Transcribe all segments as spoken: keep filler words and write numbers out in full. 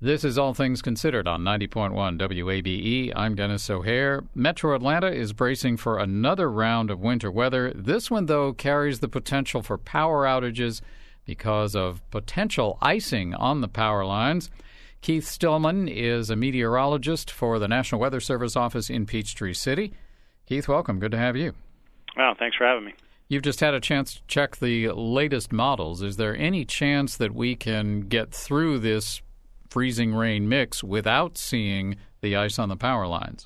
This is All Things Considered on ninety point one W A B E. I'm Dennis O'Hare. Metro Atlanta is bracing for another round of winter weather. This one, though, carries the potential for power outages because of potential icing on the power lines. Keith Stillman is a meteorologist for the National Weather Service office in Peachtree City. Keith, welcome. Good to have you. Well, thanks for having me. You've just had a chance to check the latest models. Is there any chance that we can get through this freezing rain mix without seeing the ice on the power lines?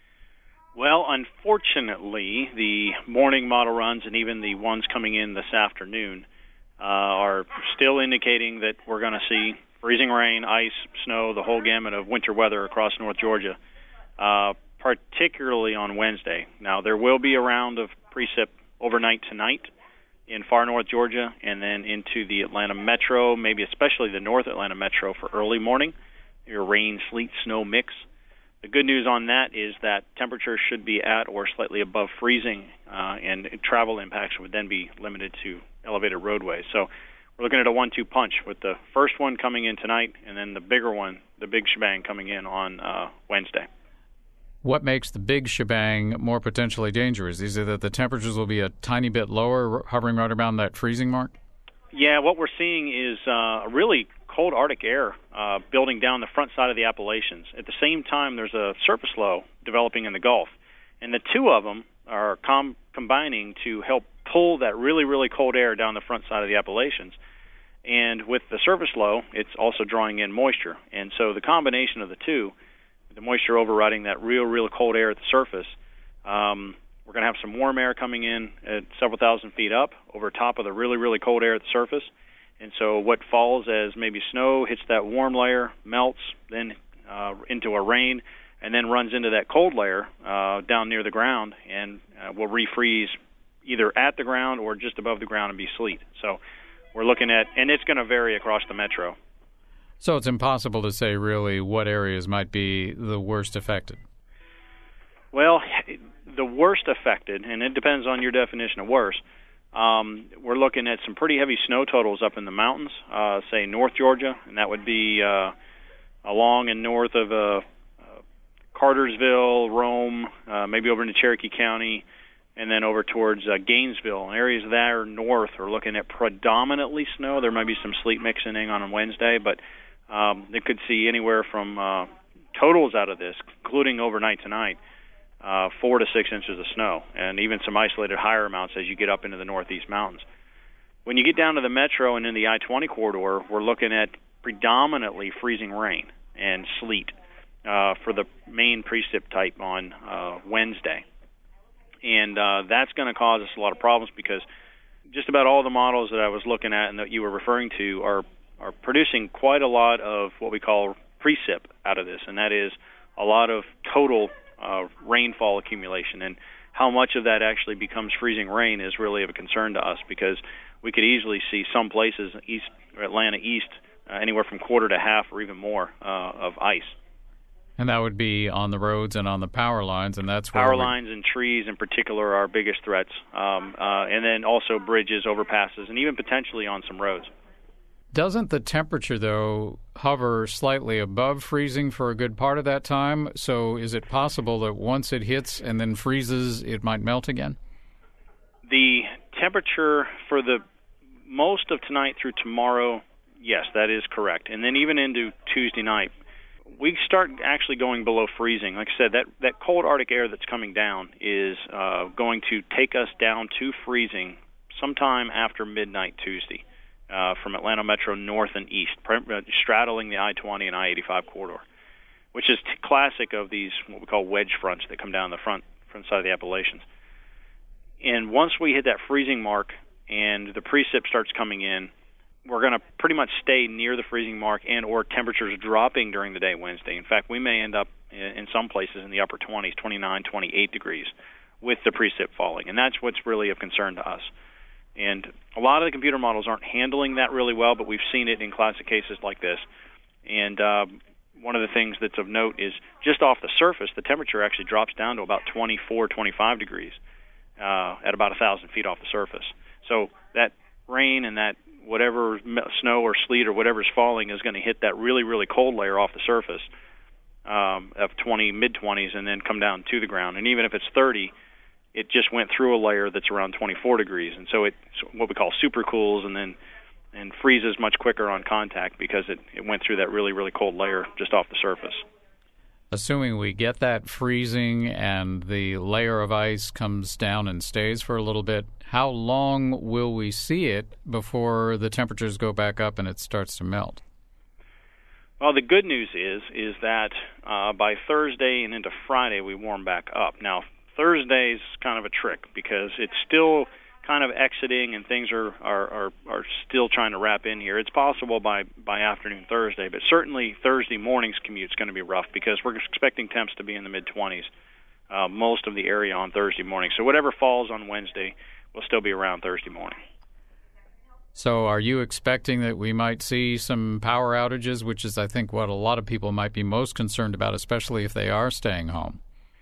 Well, unfortunately, the morning model runs and even the ones coming in this afternoon uh, are still indicating that we're going to see freezing rain, ice, snow, the whole gamut of winter weather across North Georgia, uh, particularly on Wednesday. Now, there will be a round of precip overnight tonight in far north Georgia, and then into the Atlanta metro, maybe especially the north Atlanta metro for early morning, your rain, sleet, snow mix. The good news on that is that temperatures should be at or slightly above freezing, uh, and travel impacts would then be limited to elevated roadways. So we're looking at a one two punch with the first one coming in tonight and then the bigger one, the big shebang, coming in on uh, Wednesday. What makes the big shebang more potentially dangerous? Is it that the temperatures will be a tiny bit lower, hovering right around that freezing mark? Yeah, what we're seeing is uh, a really cold Arctic air uh, building down the front side of the Appalachians. At the same time, there's a surface low developing in the Gulf, and the two of them are com- combining to help pull that really, really cold air down the front side of the Appalachians. And with the surface low, it's also drawing in moisture. And so the combination of the two, the moisture overriding that real, real cold air at the surface, um, we're going to have some warm air coming in at several thousand feet up over top of the really, really cold air at the surface. And so what falls as maybe snow hits that warm layer, melts, then uh, into a rain, and then runs into that cold layer uh, down near the ground and uh, will refreeze either at the ground or just above the ground and be sleet. So we're looking at, and it's going to vary across the metro. So it's impossible to say really what areas might be the worst affected. Well, the worst affected, and it depends on your definition of worst, um, we're looking at some pretty heavy snow totals up in the mountains, uh, say North Georgia, and that would be uh, along and north of uh, uh, Cartersville, Rome, uh, maybe over into Cherokee County, and then over towards uh, Gainesville. Areas there north are looking at predominantly snow. There might be some sleet mixing in on Wednesday, but um, they could see anywhere from uh, totals out of this, including overnight tonight, uh, four to six inches of snow, and even some isolated higher amounts as you get up into the northeast mountains. When you get down to the metro and in the I twenty corridor, we're looking at predominantly freezing rain and sleet uh, for the main precip type on uh, Wednesday. And uh, that's going to cause us a lot of problems because just about all the models that I was looking at and that you were referring to are are producing quite a lot of what we call precip out of this, and that is a lot of total uh, rainfall accumulation. And how much of that actually becomes freezing rain is really of a concern to us because we could easily see some places, east or Atlanta east, uh, anywhere from quarter to half or even more uh, of ice. And that would be on the roads and on the power lines, and that's where power we... lines and trees in particular are our biggest threats, um, uh, and then also bridges, overpasses, and even potentially on some roads. Doesn't the temperature, though, hover slightly above freezing for a good part of that time? So is it possible that once it hits and then freezes, it might melt again? The temperature for the most of tonight through tomorrow, yes, that is correct. And then even into Tuesday night, we start actually going below freezing. Like I said, that, that cold Arctic air that's coming down is uh, going to take us down to freezing sometime after midnight Tuesday uh, from Atlanta metro north and east, straddling the I twenty and I eighty-five corridor, which is t- classic of these what we call wedge fronts that come down the front, front side of the Appalachians. And once we hit that freezing mark and the precip starts coming in, we're going to pretty much stay near the freezing mark and or temperatures dropping during the day Wednesday. In fact, we may end up in some places in the upper twenties, twenty-nine, twenty-eight degrees with the precip falling. And that's what's really of concern to us. And a lot of the computer models aren't handling that really well, but we've seen it in classic cases like this. And uh, one of the things that's of note is just off the surface, the temperature actually drops down to about twenty-four, twenty-five degrees uh, at about one thousand feet off the surface. So that rain and that whatever snow or sleet or whatever's falling is going to hit that really, really cold layer off the surface um, of twenty, mid-twenties, and then come down to the ground. And even if it's thirty, it just went through a layer that's around twenty-four degrees. And so it's what we call supercools and then and freezes much quicker on contact because it, it went through that really, really cold layer just off the surface. Assuming we get that freezing and the layer of ice comes down and stays for a little bit, how long will we see it before the temperatures go back up and it starts to melt? Well, the good news is is that uh, by Thursday and into Friday we warm back up. Now, Thursday's kind of a trick because it's still kind of exiting and things are, are, are, are still trying to wrap in here. It's possible by, by afternoon Thursday, but certainly Thursday morning's commute is going to be rough because we're expecting temps to be in the mid-twenties, uh, most of the area on Thursday morning. So whatever falls on Wednesday will still be around Thursday morning. So are you expecting that we might see some power outages, which is, I think, what a lot of people might be most concerned about, especially if they are staying home?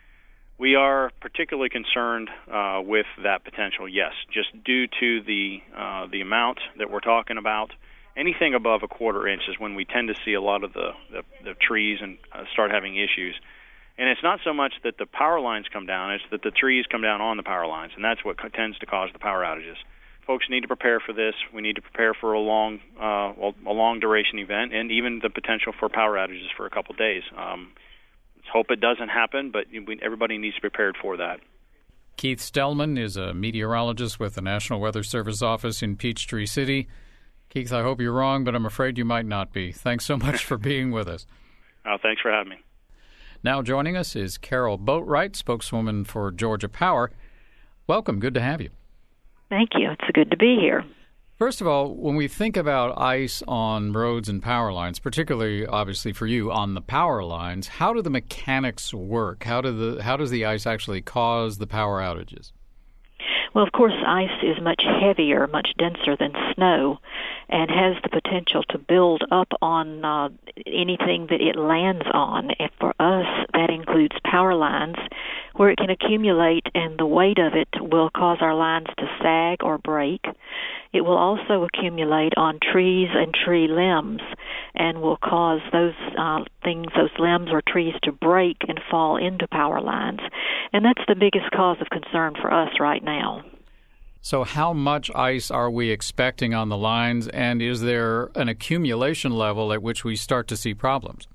We are particularly concerned uh, with that potential, yes, just due to the uh, the amount that we're talking about. Anything above a quarter inch is when we tend to see a lot of the, the, the trees and uh, start having issues. And it's not so much that the power lines come down, it's that the trees come down on the power lines, and that's what co- tends to cause the power outages. Folks need to prepare for this. We need to prepare for a long uh, a long duration event and even the potential for power outages for a couple days. Um, Hope it doesn't happen, but everybody needs to be prepared for that. Keith Stellman is a meteorologist with the National Weather Service office in Peachtree City. Keith, I hope you're wrong, but I'm afraid you might not be. Thanks so much for being with us. Oh, thanks for having me. Now joining us is Carol Boatwright, spokeswoman for Georgia Power. Welcome. Good to have you. Thank you. It's good to be here. First of all, when we think about ice on roads and power lines, particularly, obviously, for you, on the power lines, how do the mechanics work? How do the how does the ice actually cause the power outages? Well, of course, ice is much heavier, much denser than snow, and has the potential to build up on uh, anything that it lands on. And for us, that includes power lines, where it can accumulate, and the weight of it will cause our lines to sag or break. It will also accumulate on trees and tree limbs and will cause those uh, things, those limbs or trees to break and fall into power lines. And that's the biggest cause of concern for us right now. So how much ice are we expecting on the lines, and is there an accumulation level at which we start to see problems?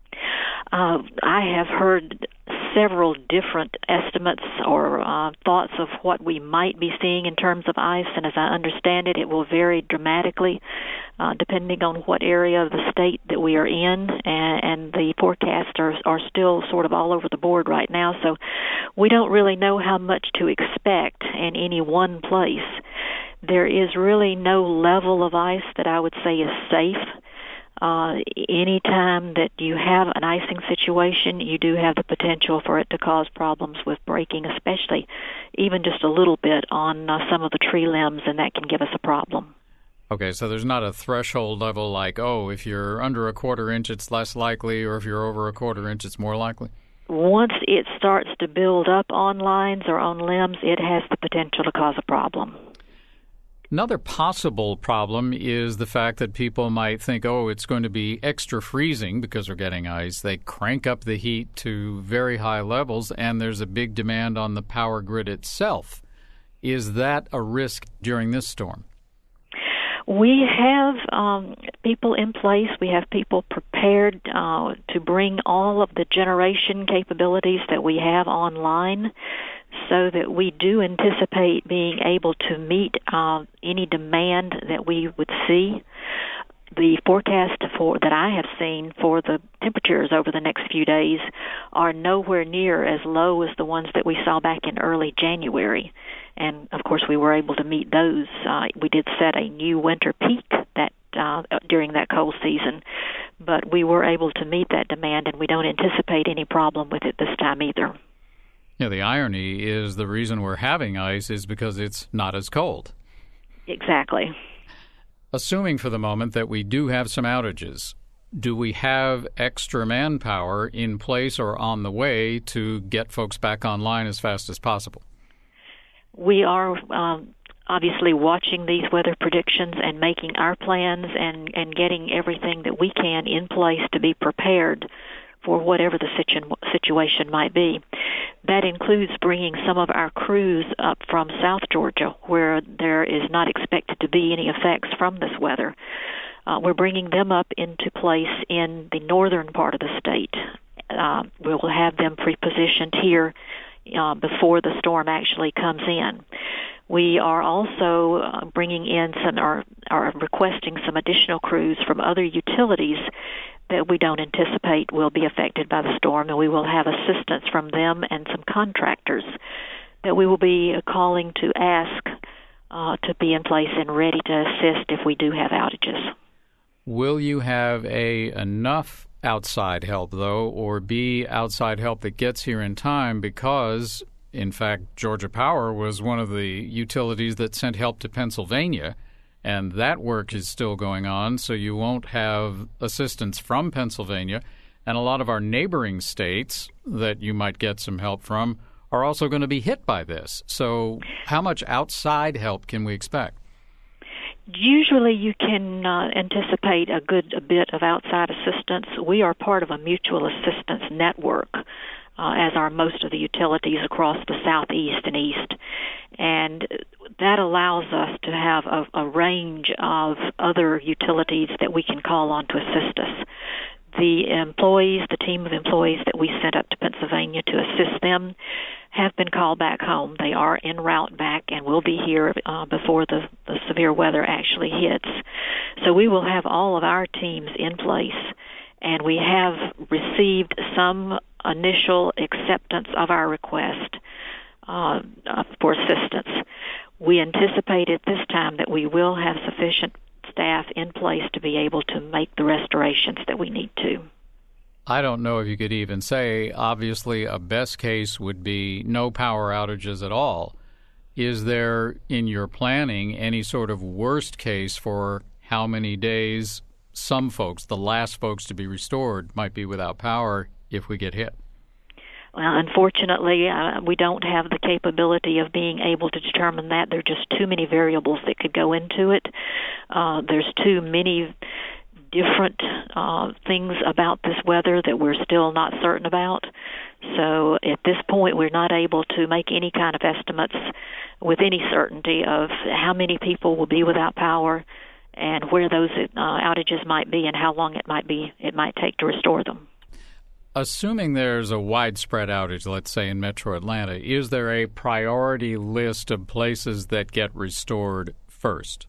Uh, I have heard several different estimates or uh, thoughts of what we might be seeing in terms of ice, and as I understand it, it will vary dramatically uh, depending on what area of the state that we are in, and, and the forecasts are, are still sort of all over the board right now, so we don't really know how much to expect in any one place. There is really no level of ice that I would say is safe. Uh, anytime that you have an icing situation, you do have the potential for it to cause problems with breaking, especially even just a little bit on uh, some of the tree limbs, and that can give us a problem. Okay, so there's not a threshold level like, oh, if you're under a quarter inch, it's less likely, or if you're over a quarter inch, it's more likely? Once it starts to build up on lines or on limbs, it has the potential to cause a problem. Another possible problem is the fact that people might think, oh, it's going to be extra freezing because we're getting ice. They crank up the heat to very high levels, and there's a big demand on the power grid itself. Is that a risk during this storm? We have um, people in place. We have people prepared uh, to bring all of the generation capabilities that we have online, so that we do anticipate being able to meet uh, any demand that we would see. The forecast for that I have seen for the temperatures over the next few days are nowhere near as low as the ones that we saw back in early January. And, of course, we were able to meet those. Uh, we did set a new winter peak that uh, during that cold season, but we were able to meet that demand, and we don't anticipate any problem with it this time either. Yeah, the irony is the reason we're having ice is because it's not as cold. Exactly. Assuming for the moment that we do have some outages, do we have extra manpower in place or on the way to get folks back online as fast as possible? We are um, obviously watching these weather predictions and making our plans and, and getting everything that we can in place to be prepared for whatever the situ- situation might be. That includes bringing some of our crews up from South Georgia, where there is not expected to be any effects from this weather. Uh, we're bringing them up into place in the northern part of the state. Uh, we'll have them pre-positioned here uh, before the storm actually comes in. We are also uh, bringing in some, or are requesting some additional crews from other utilities that we don't anticipate will be affected by the storm, and we will have assistance from them and some contractors that we will be calling to ask uh, to be in place and ready to assist if we do have outages. Will you have a enough outside help, though, or B, outside help that gets here in time? Because, in fact, Georgia Power was one of the utilities that sent help to Pennsylvania, and that work is still going on, so you won't have assistance from Pennsylvania. And a lot of our neighboring states that you might get some help from are also going to be hit by this. So how much outside help can we expect? Usually you can uh, anticipate a good a bit of outside assistance. We are part of a mutual assistance network, uh, as are most of the utilities across the southeast and east. And that allows us to have a, a range of other utilities that we can call on to assist us. The employees, the team of employees that we sent up to Pennsylvania to assist them have been called back home. They are en route back and will be here uh, before the, the severe weather actually hits. So we will have all of our teams in place, and we have received some initial acceptance of our request uh, for assistance. We anticipate at this time that we will have sufficient staff in place to be able to make the restorations that we need to. I don't know if you could even say, obviously, a best case would be no power outages at all. Is there, in your planning, any sort of worst case for how many days some folks, the last folks to be restored, might be without power if we get hit? Well, unfortunately, uh, we don't have the capability of being able to determine that. There are just too many variables that could go into it. Uh, there's too many different uh, things about this weather that we're still not certain about. So at this point, we're not able to make any kind of estimates with any certainty of how many people will be without power and where those uh, outages might be and how long it might be it might take to restore them. Assuming there's a widespread outage, let's say in Metro Atlanta, is there a priority list of places that get restored first?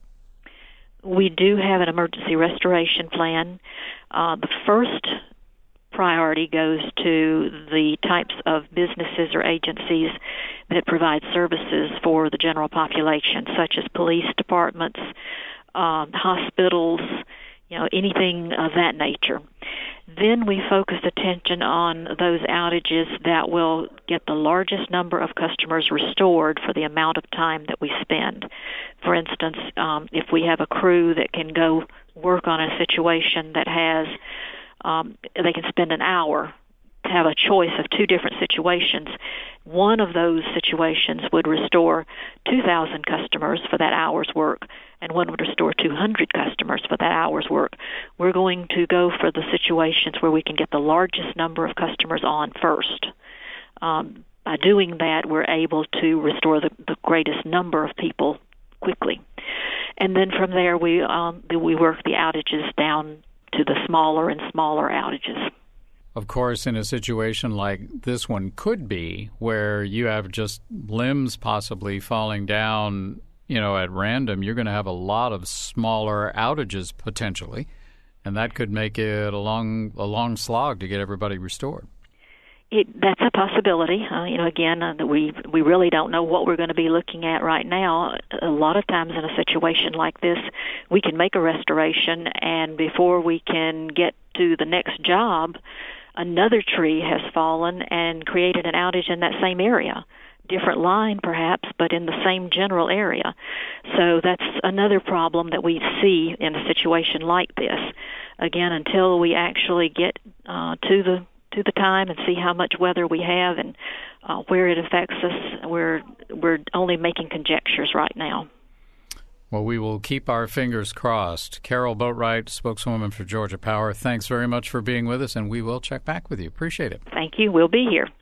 We do have an emergency restoration plan. Uh, the first priority goes to the types of businesses or agencies that provide services for the general population, such as police departments, um, hospitals, you know, anything of that nature. Then we focus attention on those outages that will get the largest number of customers restored for the amount of time that we spend. For instance, um, if we have a crew that can go work on a situation that has, um, they can spend an hour to have a choice of two different situations. One of those situations would restore two thousand customers for that hour's work, and one would restore two hundred customers for that hour's work. We're going to go for the situations where we can get the largest number of customers on first. Um, by doing that, we're able to restore the, the greatest number of people quickly. And then from there, we um, we work the outages down to the smaller and smaller outages. Of course, in a situation like this one could be, where you have just limbs possibly falling down, you know, at random, you're going to have a lot of smaller outages potentially, and that could make it a long, a long slog to get everybody restored. It, that's a possibility. Uh, you know, again, uh, we we really don't know what we're going to be looking at right now. A lot of times in a situation like this, we can make a restoration, and before we can get to the next job, another tree has fallen and created an outage in that same area. Different line, perhaps, but in the same general area. So that's another problem that we see in a situation like this. Again, until we actually get uh, to the to the time and see how much weather we have and uh, where it affects us, we're we're only making conjectures right now. Well, we will keep our fingers crossed. Carol Boatwright, spokeswoman for Georgia Power, thanks very much for being with us, and we will check back with you. Appreciate it. Thank you. We'll be here.